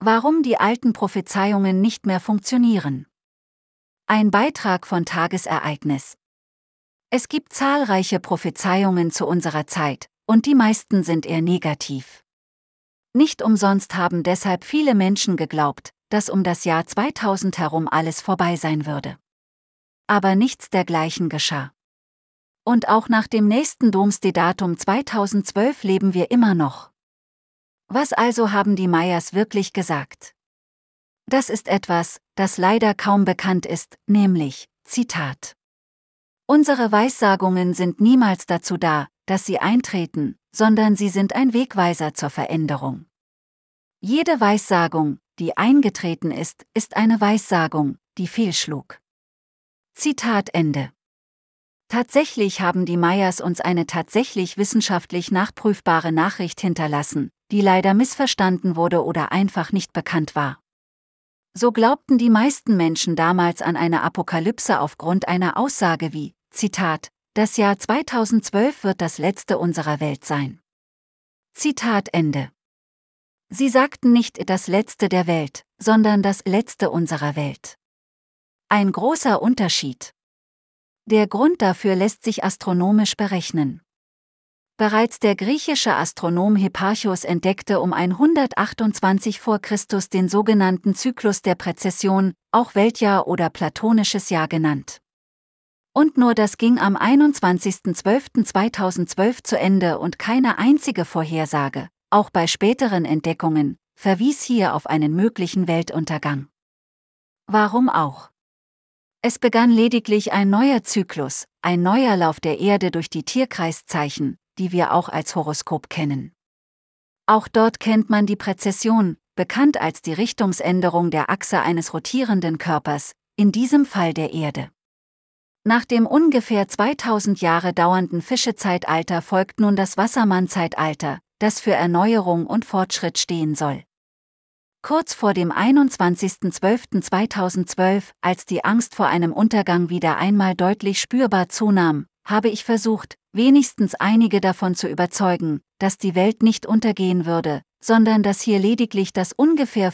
Warum die alten Prophezeiungen nicht mehr funktionieren. Ein Beitrag von Tagesereignis. Es gibt zahlreiche Prophezeiungen zu unserer Zeit, und die meisten sind eher negativ. Nicht umsonst haben deshalb viele Menschen geglaubt, dass um das Jahr 2000 herum alles vorbei sein würde. Aber nichts dergleichen geschah. Und auch nach dem nächsten Domesday-Datum 2012 leben wir immer noch. Was also haben die Mayas wirklich gesagt? Das ist etwas, das leider kaum bekannt ist, nämlich, Zitat: Unsere Weissagungen sind niemals dazu da, dass sie eintreten, sondern sie sind ein Wegweiser zur Veränderung. Jede Weissagung, die eingetreten ist, ist eine Weissagung, die fehlschlug. Zitat Ende. Tatsächlich haben die Mayas uns eine tatsächlich wissenschaftlich nachprüfbare Nachricht hinterlassen, die leider missverstanden wurde oder einfach nicht bekannt war. So glaubten die meisten Menschen damals an eine Apokalypse aufgrund einer Aussage wie, Zitat, das Jahr 2012 wird das letzte unserer Welt sein. Zitat Ende. Sie sagten nicht das letzte der Welt, sondern das letzte unserer Welt. Ein großer Unterschied. Der Grund dafür lässt sich astronomisch berechnen. Bereits der griechische Astronom Hipparchos entdeckte um 128 v. Chr. Den sogenannten Zyklus der Präzession, auch Weltjahr oder platonisches Jahr genannt. Und nur das ging am 21.12.2012 zu Ende und keine einzige Vorhersage, auch bei späteren Entdeckungen, verwies hier auf einen möglichen Weltuntergang. Warum auch? Es begann lediglich ein neuer Zyklus, ein neuer Lauf der Erde durch die Tierkreiszeichen, die wir auch als Horoskop kennen. Auch dort kennt man die Präzession, bekannt als die Richtungsänderung der Achse eines rotierenden Körpers, in diesem Fall der Erde. Nach dem ungefähr 2000 Jahre dauernden Fischezeitalter folgt nun das Wassermannzeitalter, das für Erneuerung und Fortschritt stehen soll. Kurz vor dem 21.12.2012, als die Angst vor einem Untergang wieder einmal deutlich spürbar zunahm, habe ich versucht, wenigstens einige davon zu überzeugen, dass die Welt nicht untergehen würde, sondern dass hier lediglich das ungefähr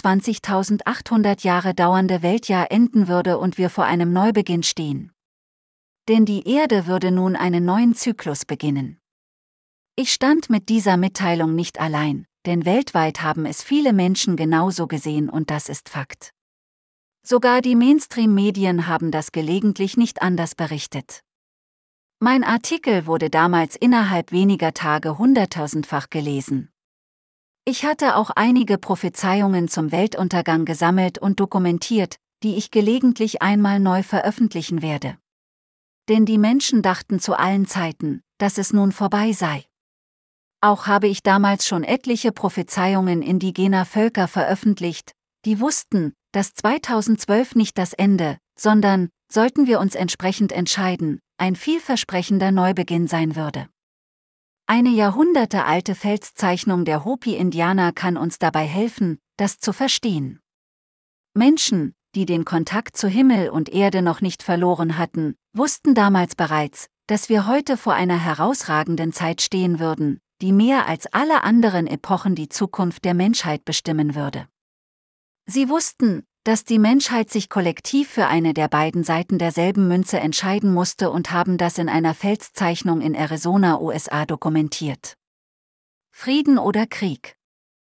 25.800 Jahre dauernde Weltjahr enden würde und wir vor einem Neubeginn stehen. Denn die Erde würde nun einen neuen Zyklus beginnen. Ich stand mit dieser Mitteilung nicht allein, denn weltweit haben es viele Menschen genauso gesehen und das ist Fakt. Sogar die Mainstream-Medien haben das gelegentlich nicht anders berichtet. Mein Artikel wurde damals innerhalb weniger Tage 100.000-fach gelesen. Ich hatte auch einige Prophezeiungen zum Weltuntergang gesammelt und dokumentiert, die ich gelegentlich einmal neu veröffentlichen werde. Denn die Menschen dachten zu allen Zeiten, dass es nun vorbei sei. Auch habe ich damals schon etliche Prophezeiungen indigener Völker veröffentlicht, die wussten, dass 2012 nicht das Ende, sondern, sollten wir uns entsprechend entscheiden, ein vielversprechender Neubeginn sein würde. Eine jahrhundertealte Felszeichnung der Hopi-Indianer kann uns dabei helfen, das zu verstehen. Menschen, die den Kontakt zu Himmel und Erde noch nicht verloren hatten, wussten damals bereits, dass wir heute vor einer herausragenden Zeit stehen würden, die mehr als alle anderen Epochen die Zukunft der Menschheit bestimmen würde. Sie wussten, dass die Menschheit sich kollektiv für eine der beiden Seiten derselben Münze entscheiden musste und haben das in einer Felszeichnung in Arizona, USA dokumentiert. Frieden oder Krieg?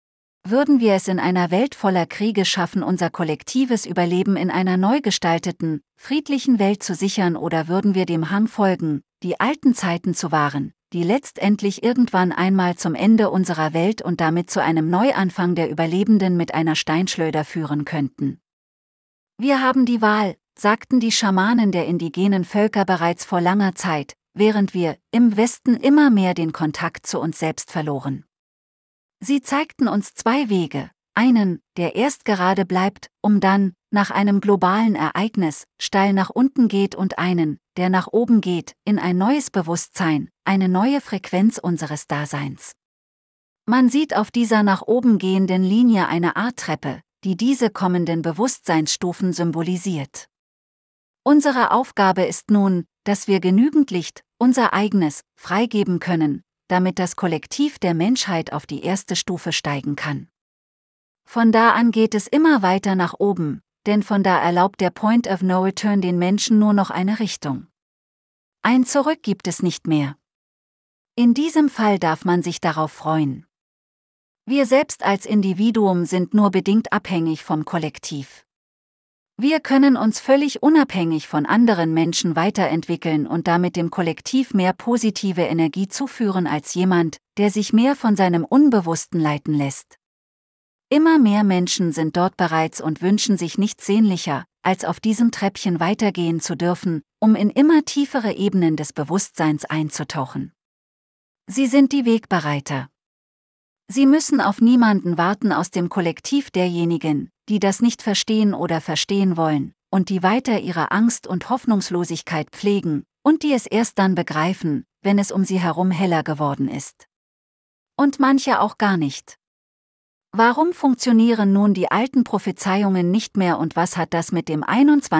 Würden wir es in einer Welt voller Kriege schaffen, unser kollektives Überleben in einer neu gestalteten, friedlichen Welt zu sichern, oder würden wir dem Hang folgen, die alten Zeiten zu wahren, die letztendlich irgendwann einmal zum Ende unserer Welt und damit zu einem Neuanfang der Überlebenden mit einer Steinschleuder führen könnten? Wir haben die Wahl, sagten die Schamanen der indigenen Völker bereits vor langer Zeit, während wir im Westen immer mehr den Kontakt zu uns selbst verloren. Sie zeigten uns zwei Wege, einen, der erst gerade bleibt, um dann, nach einem globalen Ereignis, steil nach unten geht, und einen, der nach oben geht, in ein neues Bewusstsein, eine neue Frequenz unseres Daseins. Man sieht auf dieser nach oben gehenden Linie eine Art Treppe, die diese kommenden Bewusstseinsstufen symbolisiert. Unsere Aufgabe ist nun, dass wir genügend Licht, unser eigenes, freigeben können, damit das Kollektiv der Menschheit auf die erste Stufe steigen kann. Von da an geht es immer weiter nach oben, denn von da erlaubt der Point of No Return den Menschen nur noch eine Richtung. Ein Zurück gibt es nicht mehr. In diesem Fall darf man sich darauf freuen. Wir selbst als Individuum sind nur bedingt abhängig vom Kollektiv. Wir können uns völlig unabhängig von anderen Menschen weiterentwickeln und damit dem Kollektiv mehr positive Energie zuführen als jemand, der sich mehr von seinem Unbewussten leiten lässt. Immer mehr Menschen sind dort bereits und wünschen sich nichts sehnlicher, als auf diesem Treppchen weitergehen zu dürfen, um in immer tiefere Ebenen des Bewusstseins einzutauchen. Sie sind die Wegbereiter. Sie müssen auf niemanden warten aus dem Kollektiv derjenigen, die das nicht verstehen oder verstehen wollen, und die weiter ihre Angst und Hoffnungslosigkeit pflegen, und die es erst dann begreifen, wenn es um sie herum heller geworden ist. Und manche auch gar nicht. Warum funktionieren nun die alten Prophezeiungen nicht mehr und was hat das mit dem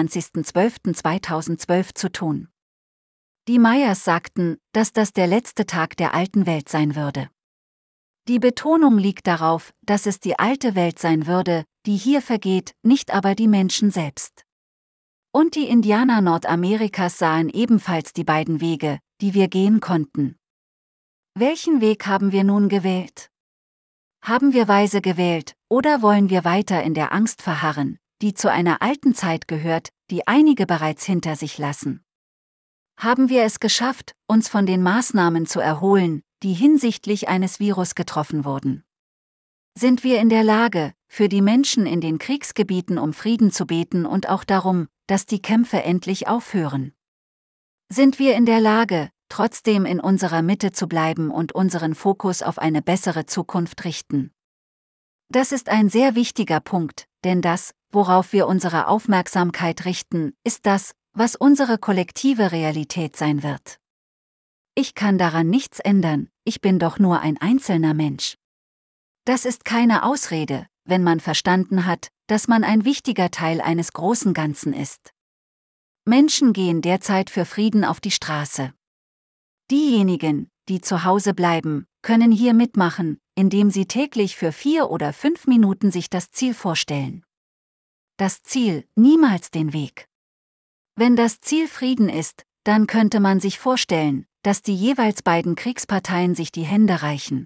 21.12.2012 zu tun? Die Mayas sagten, dass das der letzte Tag der alten Welt sein würde. Die Betonung liegt darauf, dass es die alte Welt sein würde, die hier vergeht, nicht aber die Menschen selbst. Und die Indianer Nordamerikas sahen ebenfalls die beiden Wege, die wir gehen konnten. Welchen Weg haben wir nun gewählt? Haben wir weise gewählt, oder wollen wir weiter in der Angst verharren, die zu einer alten Zeit gehört, die einige bereits hinter sich lassen? Haben wir es geschafft, uns von den Maßnahmen zu erholen, die hinsichtlich eines Virus getroffen wurden? Sind wir in der Lage, für die Menschen in den Kriegsgebieten um Frieden zu beten und auch darum, dass die Kämpfe endlich aufhören? Sind wir in der Lage, trotzdem in unserer Mitte zu bleiben und unseren Fokus auf eine bessere Zukunft richten? Das ist ein sehr wichtiger Punkt, denn das, worauf wir unsere Aufmerksamkeit richten, ist das, was unsere kollektive Realität sein wird. Ich kann daran nichts ändern, ich bin doch nur ein einzelner Mensch. Das ist keine Ausrede, wenn man verstanden hat, dass man ein wichtiger Teil eines großen Ganzen ist. Menschen gehen derzeit für Frieden auf die Straße. Diejenigen, die zu Hause bleiben, können hier mitmachen, indem sie täglich für 4 oder 5 Minuten sich das Ziel vorstellen. Das Ziel, niemals den Weg. Wenn das Ziel Frieden ist, dann könnte man sich vorstellen, dass die jeweils beiden Kriegsparteien sich die Hände reichen.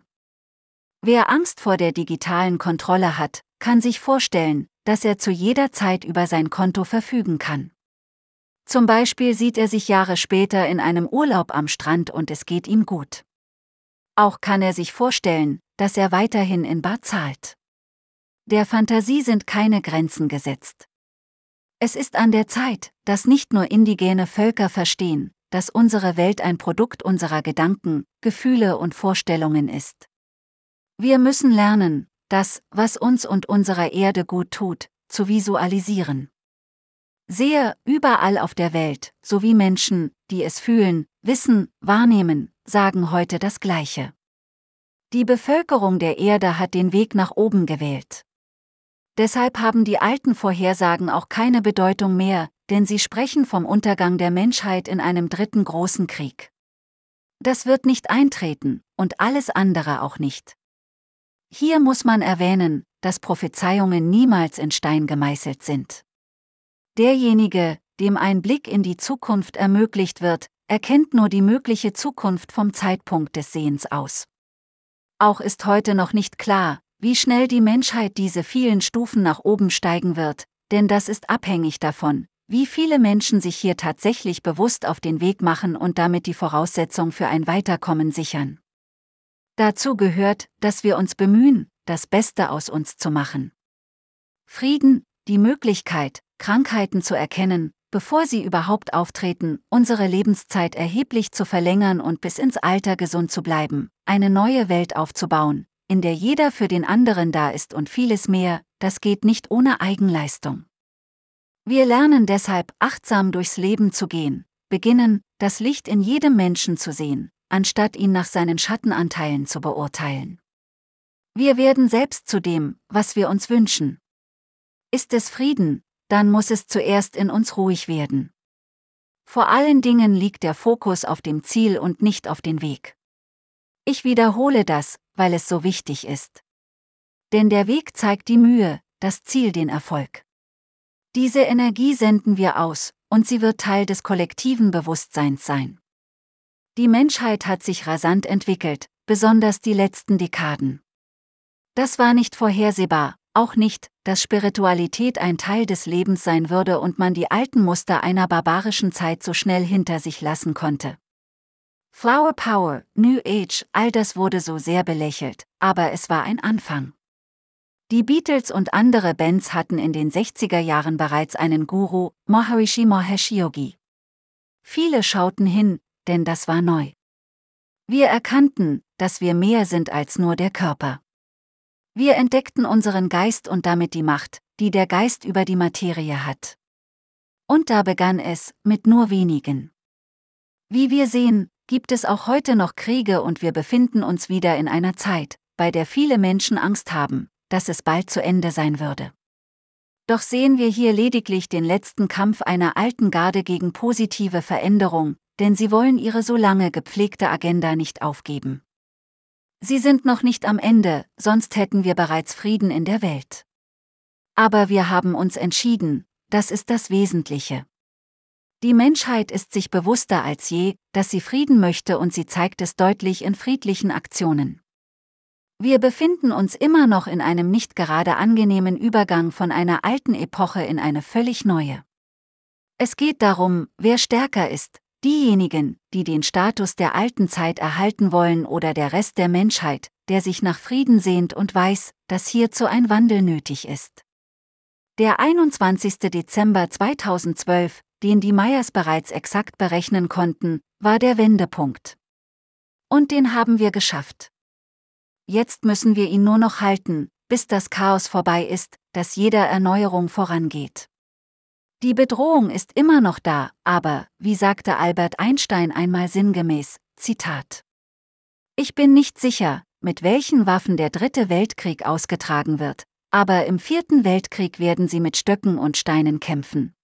Wer Angst vor der digitalen Kontrolle hat, kann sich vorstellen, dass er zu jeder Zeit über sein Konto verfügen kann. Zum Beispiel sieht er sich Jahre später in einem Urlaub am Strand und es geht ihm gut. Auch kann er sich vorstellen, dass er weiterhin in bar zahlt. Der Fantasie sind keine Grenzen gesetzt. Es ist an der Zeit, dass nicht nur indigene Völker verstehen, dass unsere Welt ein Produkt unserer Gedanken, Gefühle und Vorstellungen ist. Wir müssen lernen, das, was uns und unserer Erde gut tut, zu visualisieren. Sehe, überall auf der Welt, sowie Menschen, die es fühlen, wissen, wahrnehmen, sagen heute das Gleiche. Die Bevölkerung der Erde hat den Weg nach oben gewählt. Deshalb haben die alten Vorhersagen auch keine Bedeutung mehr, denn sie sprechen vom Untergang der Menschheit in einem dritten großen Krieg. Das wird nicht eintreten, und alles andere auch nicht. Hier muss man erwähnen, dass Prophezeiungen niemals in Stein gemeißelt sind. Derjenige, dem ein Blick in die Zukunft ermöglicht wird, erkennt nur die mögliche Zukunft vom Zeitpunkt des Sehens aus. Auch ist heute noch nicht klar, wie schnell die Menschheit diese vielen Stufen nach oben steigen wird, denn das ist abhängig davon, wie viele Menschen sich hier tatsächlich bewusst auf den Weg machen und damit die Voraussetzung für ein Weiterkommen sichern. Dazu gehört, dass wir uns bemühen, das Beste aus uns zu machen. Frieden, die Möglichkeit, Krankheiten zu erkennen, bevor sie überhaupt auftreten, unsere Lebenszeit erheblich zu verlängern und bis ins Alter gesund zu bleiben, eine neue Welt aufzubauen, in der jeder für den anderen da ist und vieles mehr, das geht nicht ohne Eigenleistung. Wir lernen deshalb, achtsam durchs Leben zu gehen, beginnen, das Licht in jedem Menschen zu sehen, anstatt ihn nach seinen Schattenanteilen zu beurteilen. Wir werden selbst zu dem, was wir uns wünschen. Ist es Frieden, dann muss es zuerst in uns ruhig werden. Vor allen Dingen liegt der Fokus auf dem Ziel und nicht auf den Weg. Ich wiederhole das, weil es so wichtig ist. Denn der Weg zeigt die Mühe, das Ziel den Erfolg. Diese Energie senden wir aus, und sie wird Teil des kollektiven Bewusstseins sein. Die Menschheit hat sich rasant entwickelt, besonders die letzten Dekaden. Das war nicht vorhersehbar, auch nicht, dass Spiritualität ein Teil des Lebens sein würde und man die alten Muster einer barbarischen Zeit so schnell hinter sich lassen konnte. Flower Power, New Age, all das wurde so sehr belächelt, aber es war ein Anfang. Die Beatles und andere Bands hatten in den 60er Jahren bereits einen Guru, Maharishi Mahesh Yogi. Viele schauten hin, denn das war neu. Wir erkannten, dass wir mehr sind als nur der Körper. Wir entdeckten unseren Geist und damit die Macht, die der Geist über die Materie hat. Und da begann es, mit nur wenigen. Wie wir sehen, gibt es auch heute noch Kriege und wir befinden uns wieder in einer Zeit, bei der viele Menschen Angst haben, dass es bald zu Ende sein würde. Doch sehen wir hier lediglich den letzten Kampf einer alten Garde gegen positive Veränderung, denn sie wollen ihre so lange gepflegte Agenda nicht aufgeben. Sie sind noch nicht am Ende, sonst hätten wir bereits Frieden in der Welt. Aber wir haben uns entschieden, das ist das Wesentliche. Die Menschheit ist sich bewusster als je, dass sie Frieden möchte und sie zeigt es deutlich in friedlichen Aktionen. Wir befinden uns immer noch in einem nicht gerade angenehmen Übergang von einer alten Epoche in eine völlig neue. Es geht darum, wer stärker ist, diejenigen, die den Status der alten Zeit erhalten wollen oder der Rest der Menschheit, der sich nach Frieden sehnt und weiß, dass hierzu ein Wandel nötig ist. Der 21. Dezember 2012, den die Mayas bereits exakt berechnen konnten, war der Wendepunkt. Und den haben wir geschafft. Jetzt müssen wir ihn nur noch halten, bis das Chaos vorbei ist, das jeder Erneuerung vorangeht. Die Bedrohung ist immer noch da, aber, wie sagte Albert Einstein einmal sinngemäß, Zitat: Ich bin nicht sicher, mit welchen Waffen der 3. Weltkrieg ausgetragen wird, aber im 4. Weltkrieg werden sie mit Stöcken und Steinen kämpfen.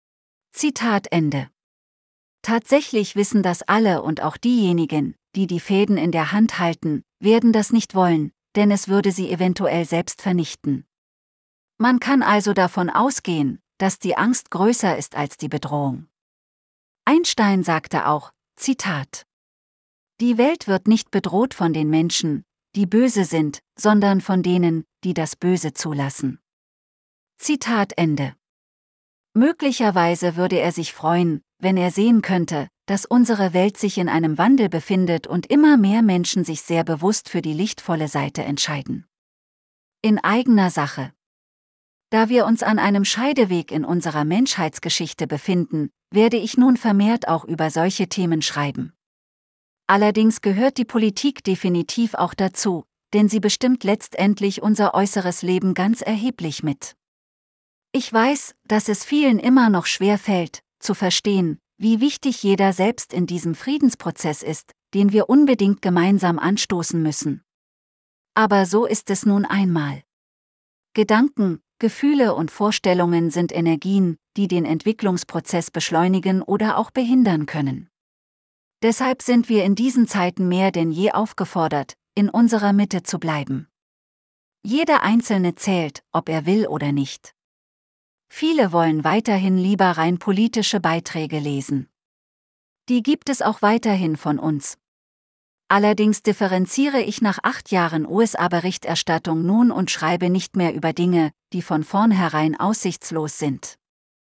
Zitat Ende. Tatsächlich wissen das alle und auch diejenigen, die die Fäden in der Hand halten, werden das nicht wollen, denn es würde sie eventuell selbst vernichten. Man kann also davon ausgehen, dass die Angst größer ist als die Bedrohung. Einstein sagte auch, Zitat: Die Welt wird nicht bedroht von den Menschen, die böse sind, sondern von denen, die das Böse zulassen. Zitat Ende. Möglicherweise würde er sich freuen, wenn er sehen könnte, dass unsere Welt sich in einem Wandel befindet und immer mehr Menschen sich sehr bewusst für die lichtvolle Seite entscheiden. In eigener Sache. Da wir uns an einem Scheideweg in unserer Menschheitsgeschichte befinden, werde ich nun vermehrt auch über solche Themen schreiben. Allerdings gehört die Politik definitiv auch dazu, denn sie bestimmt letztendlich unser äußeres Leben ganz erheblich mit. Ich weiß, dass es vielen immer noch schwer fällt, zu verstehen, wie wichtig jeder selbst in diesem Friedensprozess ist, den wir unbedingt gemeinsam anstoßen müssen. Aber so ist es nun einmal. Gedanken, Gefühle und Vorstellungen sind Energien, die den Entwicklungsprozess beschleunigen oder auch behindern können. Deshalb sind wir in diesen Zeiten mehr denn je aufgefordert, in unserer Mitte zu bleiben. Jeder Einzelne zählt, ob er will oder nicht. Viele wollen weiterhin lieber rein politische Beiträge lesen. Die gibt es auch weiterhin von uns. Allerdings differenziere ich nach 8 Jahren USA-Berichterstattung nun und schreibe nicht mehr über Dinge, die von vornherein aussichtslos sind.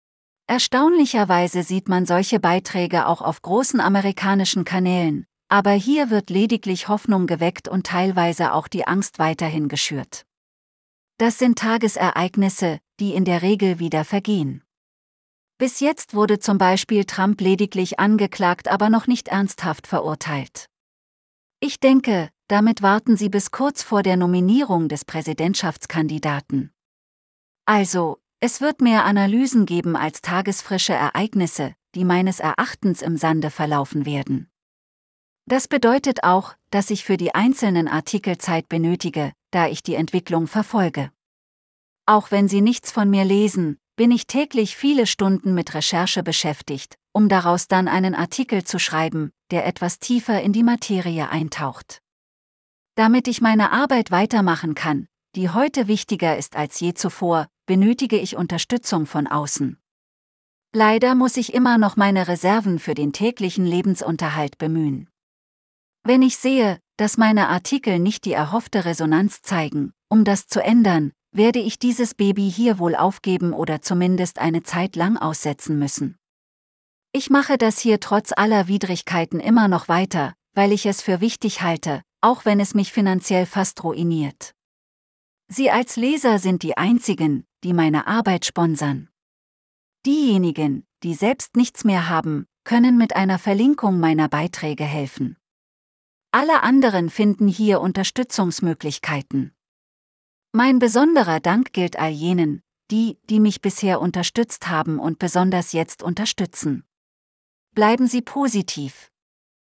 Erstaunlicherweise sieht man solche Beiträge auch auf großen amerikanischen Kanälen, aber hier wird lediglich Hoffnung geweckt und teilweise auch die Angst weiterhin geschürt. Das sind Tagesereignisse, die in der Regel wieder vergehen. Bis jetzt wurde zum Beispiel Trump lediglich angeklagt, aber noch nicht ernsthaft verurteilt. Ich denke, damit warten sie bis kurz vor der Nominierung des Präsidentschaftskandidaten. Also, es wird mehr Analysen geben als tagesfrische Ereignisse, die meines Erachtens im Sande verlaufen werden. Das bedeutet auch, dass ich für die einzelnen Artikel Zeit benötige, da ich die Entwicklung verfolge. Auch wenn Sie nichts von mir lesen, bin ich täglich viele Stunden mit Recherche beschäftigt, um daraus dann einen Artikel zu schreiben, der etwas tiefer in die Materie eintaucht. Damit ich meine Arbeit weitermachen kann, die heute wichtiger ist als je zuvor, benötige ich Unterstützung von außen. Leider muss ich immer noch meine Reserven für den täglichen Lebensunterhalt bemühen. Wenn ich sehe, dass meine Artikel nicht die erhoffte Resonanz zeigen, um das zu ändern, werde ich dieses Baby hier wohl aufgeben oder zumindest eine Zeit lang aussetzen müssen. Ich mache das hier trotz aller Widrigkeiten immer noch weiter, weil ich es für wichtig halte, auch wenn es mich finanziell fast ruiniert. Sie als Leser sind die einzigen, die meine Arbeit sponsern. Diejenigen, die selbst nichts mehr haben, können mit einer Verlinkung meiner Beiträge helfen. Alle anderen finden hier Unterstützungsmöglichkeiten. Mein besonderer Dank gilt all jenen, die mich bisher unterstützt haben und besonders jetzt unterstützen. Bleiben Sie positiv.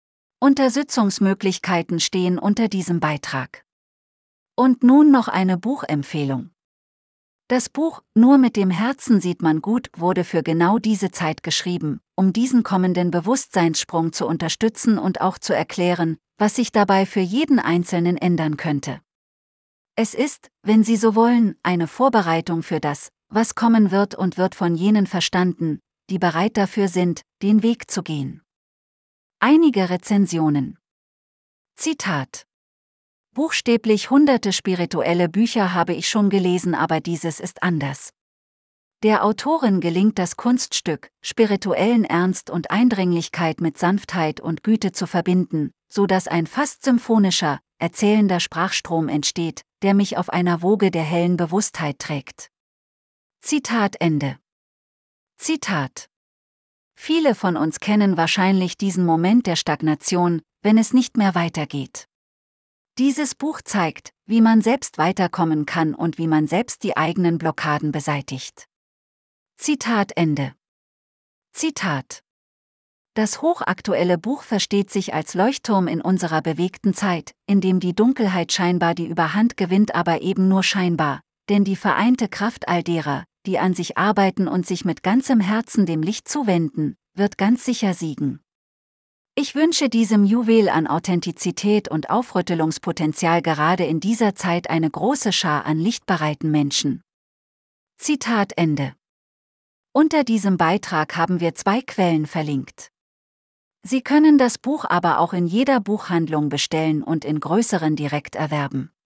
Unterstützungsmöglichkeiten stehen unter diesem Beitrag. Und nun noch eine Buchempfehlung. Das Buch »Nur mit dem Herzen sieht man gut« wurde für genau diese Zeit geschrieben, um diesen kommenden Bewusstseinssprung zu unterstützen und auch zu erklären, was sich dabei für jeden Einzelnen ändern könnte. Es ist, wenn Sie so wollen, eine Vorbereitung für das, was kommen wird und wird von jenen verstanden, die bereit dafür sind, den Weg zu gehen. Einige Rezensionen. Zitat: Buchstäblich hunderte spirituelle Bücher habe ich schon gelesen, aber dieses ist anders. Der Autorin gelingt das Kunststück, spirituellen Ernst und Eindringlichkeit mit Sanftheit und Güte zu verbinden, so dass ein fast symphonischer, erzählender Sprachstrom entsteht, der mich auf einer Woge der hellen Bewusstheit trägt. Zitat Ende. Zitat: Viele von uns kennen wahrscheinlich diesen Moment der Stagnation, wenn es nicht mehr weitergeht. Dieses Buch zeigt, wie man selbst weiterkommen kann und wie man selbst die eigenen Blockaden beseitigt. Zitat Ende. Zitat: Das hochaktuelle Buch versteht sich als Leuchtturm in unserer bewegten Zeit, in dem die Dunkelheit scheinbar die Überhand gewinnt, aber eben nur scheinbar, denn die vereinte Kraft all derer, die an sich arbeiten und sich mit ganzem Herzen dem Licht zuwenden, wird ganz sicher siegen. Ich wünsche diesem Juwel an Authentizität und Aufrüttelungspotenzial gerade in dieser Zeit eine große Schar an lichtbereiten Menschen. Zitat Ende. Unter diesem Beitrag haben wir 2 Quellen verlinkt. Sie können das Buch aber auch in jeder Buchhandlung bestellen und in größeren direkt erwerben.